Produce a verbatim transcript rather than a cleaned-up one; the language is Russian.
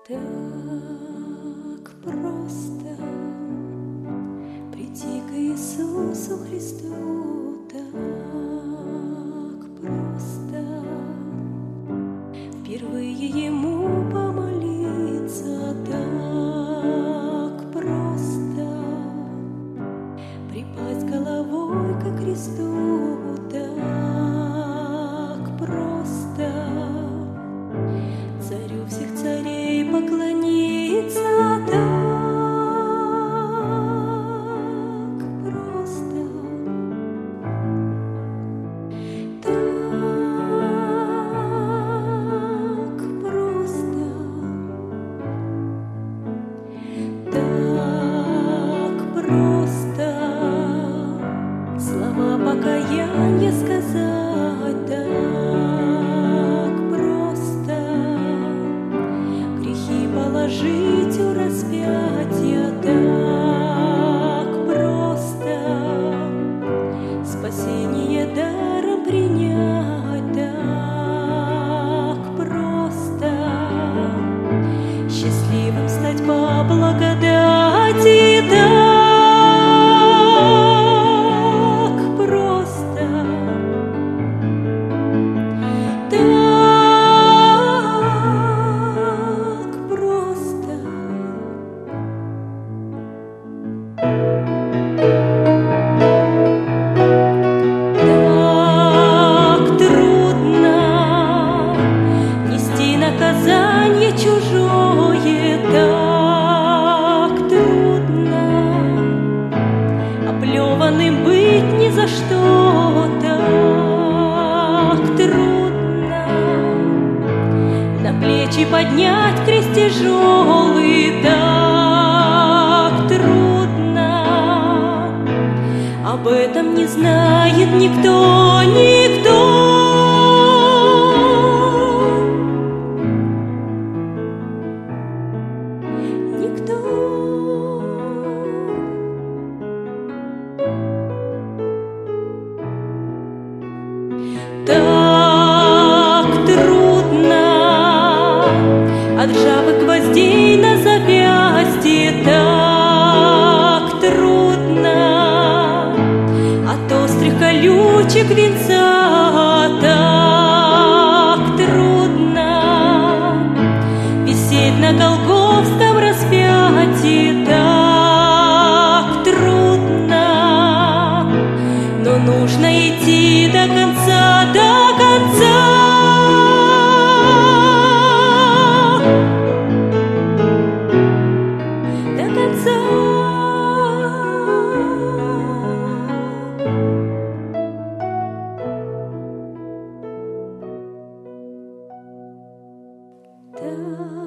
Так просто прийти к Иисусу Христу, так просто впервые Ему помолиться, так просто припасть головой ко кресту, так просто Царю всех царей поклониться, так просто, так просто, так просто слова покаяния сказать, так просто грехи положить у распятия, так просто спасение даром принять, так просто счастливым стать по благодати, так просто, так просто. Так трудно нести наказание чужое, так трудно оплеванным быть ни за что, так трудно на плечи поднять крест тяжелый, так трудно, об этом не знает никто, никто. Никто. Так трудно от ржавых гвоздей на запястье, так трудно от острых колючек венца, так трудно висеть на голгофском распятии, так трудно, но нужно идти до конца, до конца. До конца. Так.